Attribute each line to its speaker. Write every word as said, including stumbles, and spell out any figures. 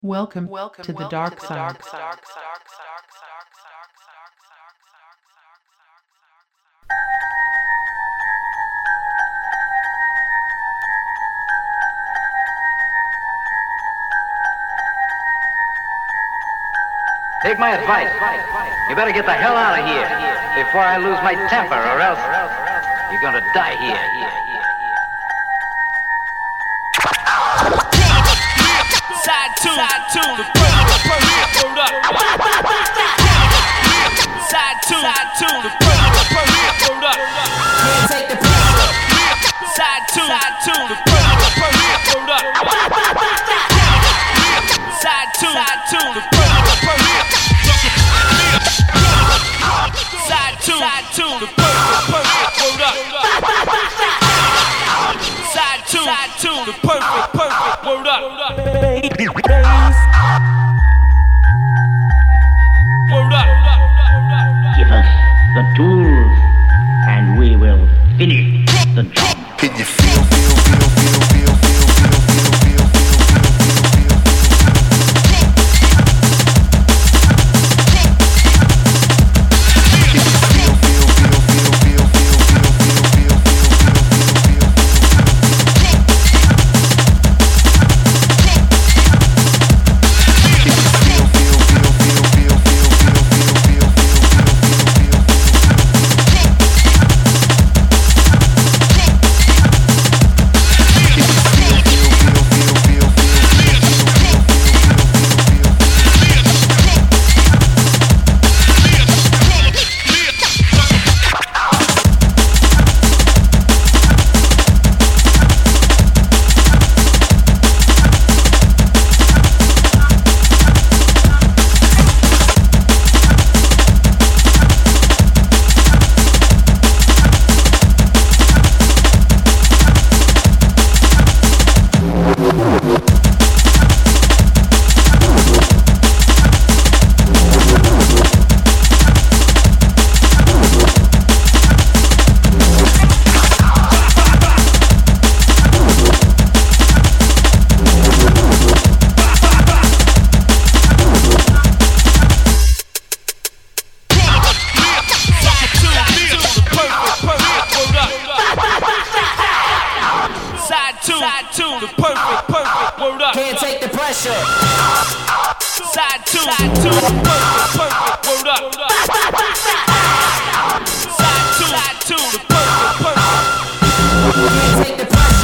Speaker 1: Welcome, welcome to the dark side.
Speaker 2: Take my advice. You better get the hell out of here before I lose my temper, or else you're gonna die here.
Speaker 3: Side two, side two, the perfect, perfect, word up. Side two, side two, the perfect, perfect, word up. Can't take the pressure. Side two, side two, the perfect, perfect, word up. Side two, side two, the perfect, perfect. Side two, side two, the perfect, perfect, word up. Side two, side two, the perfect, perfect, word up. Word up.
Speaker 4: Give us the tools, and we will finish the job.
Speaker 5: Can you feel, feel, feel, feel, feel, feel, feel, feel, feel, feel,
Speaker 3: Can't take the pressure.